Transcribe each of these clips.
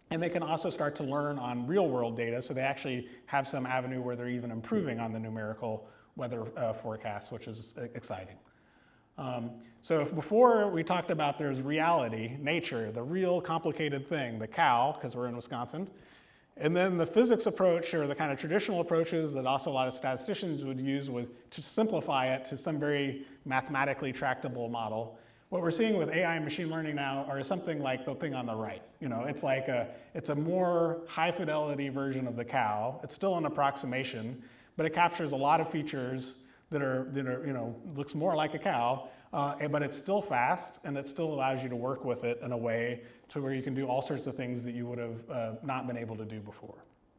And they can also start to learn on real world data, so they actually have some avenue where they're even improving on the numerical weather forecasts, which is exciting. So if before we talked about there's reality, nature, the real complicated thing, the cow, because we're in Wisconsin, and then the physics approach, or the kind of traditional approaches that also a lot of statisticians would use to simplify it to some very mathematically tractable model. What we're seeing with AI and machine learning now are something like the thing on the right. It's a more high fidelity version of the cow. It's still an approximation, but it captures a lot of features that are looks more like a cow, but it's still fast, and it still allows you to work with it in a way to where you can do all sorts of things that you would have not been able to do before.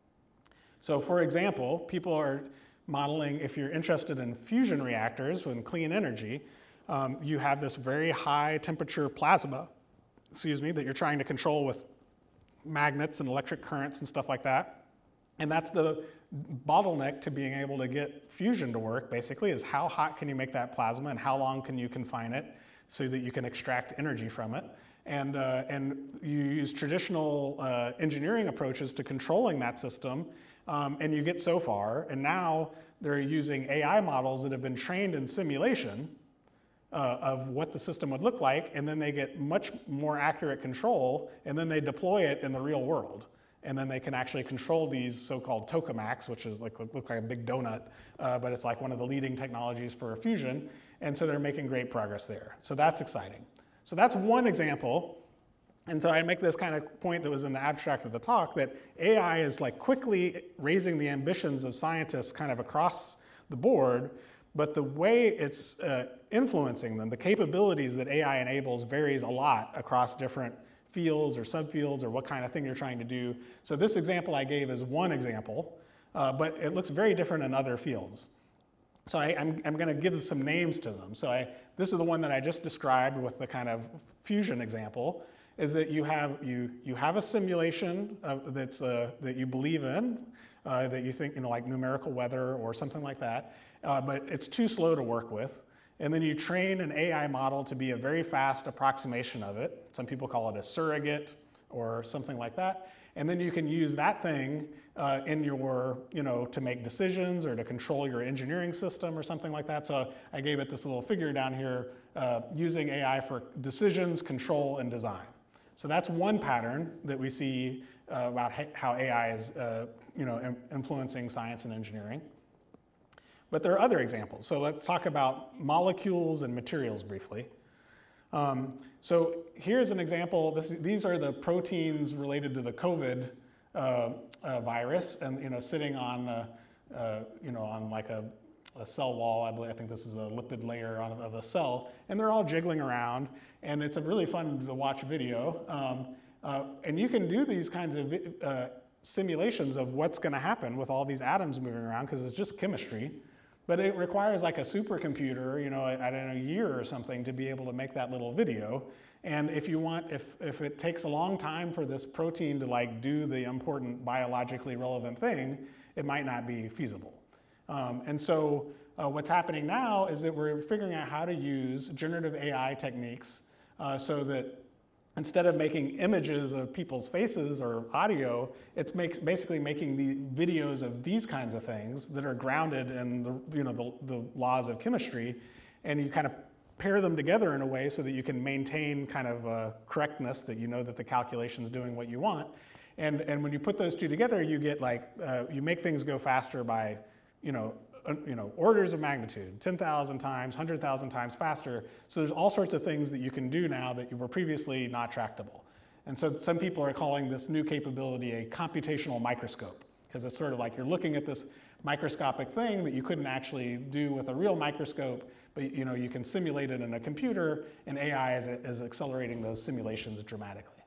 So for example, people are modeling, if you're interested in fusion reactors and clean energy, you have this very high temperature plasma, that you're trying to control with magnets and electric currents and stuff like that. And that's the bottleneck to being able to get fusion to work, basically, is how hot can you make that plasma and how long can you confine it so that you can extract energy from it. And you use traditional engineering approaches to controlling that system, and you get so far. And now they're using AI models that have been trained in simulation of what the system would look like, and then they get much more accurate control, and then they deploy it in the real world. And then they can actually control these so-called tokamaks, which is looks like a big donut, but it's like one of the leading technologies for fusion. And so they're making great progress there. So that's exciting. So that's one example. And so I make this kind of point that was in the abstract of the talk, that AI is like quickly raising the ambitions of scientists kind of across the board, but the way it's influencing them, the capabilities that AI enables varies a lot across different fields or subfields or what kind of thing you're trying to do. So this example I gave is one example, but it looks very different in other fields. So I'm going to give some names to them. So this is the one that I just described with the kind of fusion example, is that you have a simulation that you believe in, that you think, like numerical weather or something like that, but it's too slow to work with. And then you train an AI model to be a very fast approximation of it. Some people call it a surrogate or something like that. And then you can use that thing in your, to make decisions or to control your engineering system or something like that. So I gave it this little figure down here, using AI for decisions, control, and design. So that's one pattern that we see about how AI is, influencing science and engineering. But there are other examples. So let's talk about molecules and materials briefly. So here's an example. These are the proteins related to the COVID virus, and sitting on on like a cell wall. I think this is a lipid layer of a cell, and they're all jiggling around. And it's a really fun to watch video. And you can do these kinds of simulations of what's going to happen with all these atoms moving around, because it's just chemistry. But it requires like a supercomputer, I don't know, a year or something to be able to make that little video. And if it takes a long time for this protein to like do the important biologically relevant thing, it might not be feasible. And so what's happening now is that we're figuring out how to use generative AI techniques so that instead of making images of people's faces or audio, it's basically making the videos of these kinds of things that are grounded in the laws of chemistry, and you kind of pair them together in a way so that you can maintain kind of correctness, that that the calculation's doing what you want. And when you put those two together, you get you make things go faster by orders of magnitude, 10,000 times, 100,000 times faster. So there's all sorts of things that you can do now that were previously not tractable. And so some people are calling this new capability a computational microscope, because it's sort of like you're looking at this microscopic thing that you couldn't actually do with a real microscope, but you can simulate it in a computer, and AI is accelerating those simulations dramatically.